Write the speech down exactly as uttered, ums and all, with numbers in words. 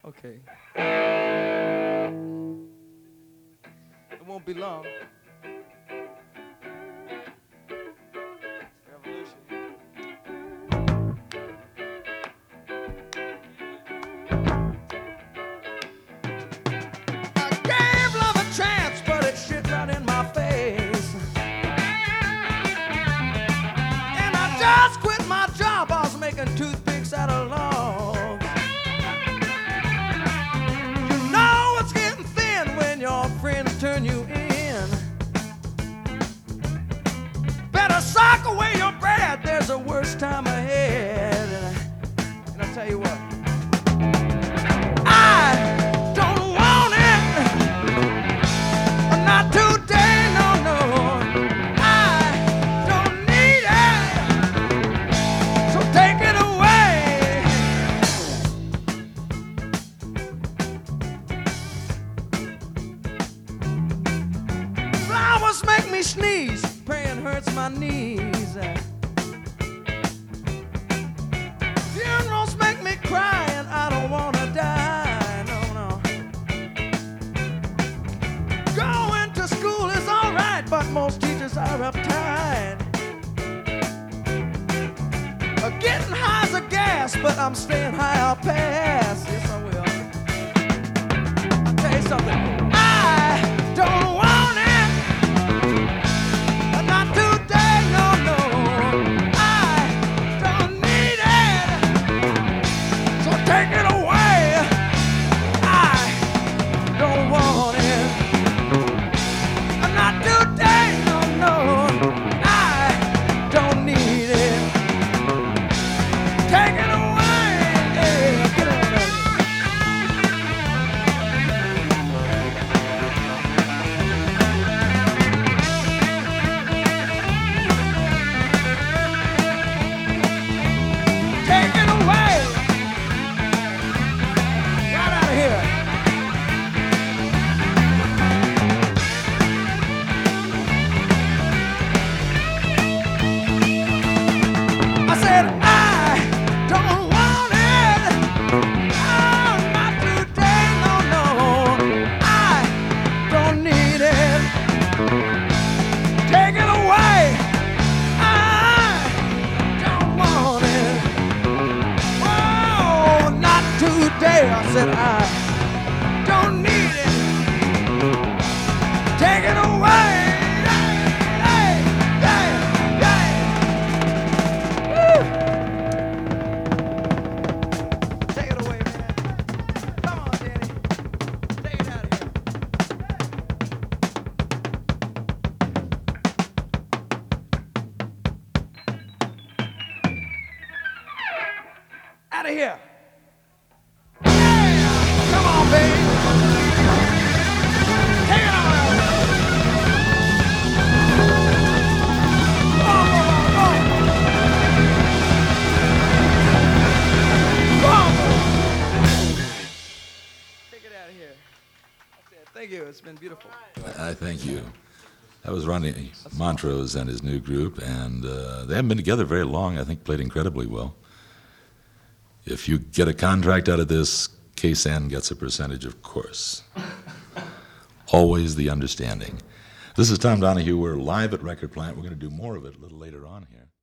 Okay. It won't be long. Revolution. I gave love a chance, but it shit right in my face. And I just quit my job. I was making toothpicks out of logs. You know it's getting thin when your friends turn you in. Better sock away your bread. There's a worse time ahead. And, I, and I'll tell you what. I don't want it. Not today, no, no. I don't need it. So take it away. Flowers make me sneeze. Praying hurts my knees. Funerals make me cry, and I don't wanna die. No, no. Going to school is alright, but most teachers are uptight. Uh, Getting high's a gas, but I'm staying high, I'll pass. Yes, I will. I'll tell you something. I don't want it. Not today, no, no. I don't need it. So take it away. I don't want it. Not today, no, no. I don't need it. Take it away. Yeah, get on there. Take it away. Right out of here. I said I don't want it. Oh, not today, no, no. I don't need it. Take it away. I don't want it. Oh, not today. I said I don't need it. Take it away. Hey, hey, hey, hey. Woo. Take it away, man. Come on, Danny. Take it out of here. Out of here. Yeah. Come on, baby. Take it on out. Go on, go on, go on. Go on. Take it out of here. That's it. Thank you. It's been beautiful. I thank you. That was Ronnie Montrose and his new group, and uh, they haven't been together very long. I think played incredibly well. If you get a contract out of this, K-San gets a percentage, of course. Always the understanding. This is Tom Donahue. We're live at Record Plant. We're going to do more of it a little later on here.